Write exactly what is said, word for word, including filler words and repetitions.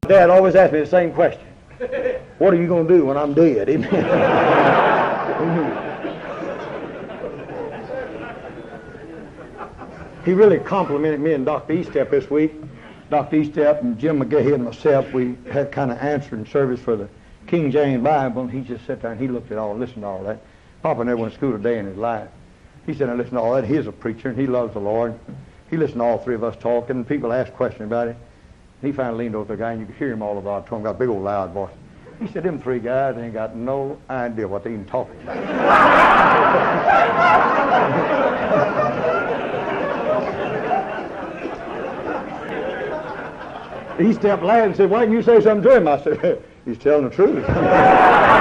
Dad always asked me the same question. What are you going to do when I'm dead? He really complimented me and Doctor Eastep this week. Doctor Eastep and Jim McGahee and myself, we had kind of answering service for the King James Bible, and he just sat there and he looked at all, listened to all that. Papa never went to school a day in his life. He said, I listened to all that. He's a preacher, and he loves the Lord. He listened to all three of us talking, and people asked questions about it. He finally leaned over to the guy, and you could hear him all over the auditorium, got a big old loud voice. He said, them three guys ain't got no idea what they even talking about. He stepped loud and said, why didn't you say something to him? I said, he's telling the truth.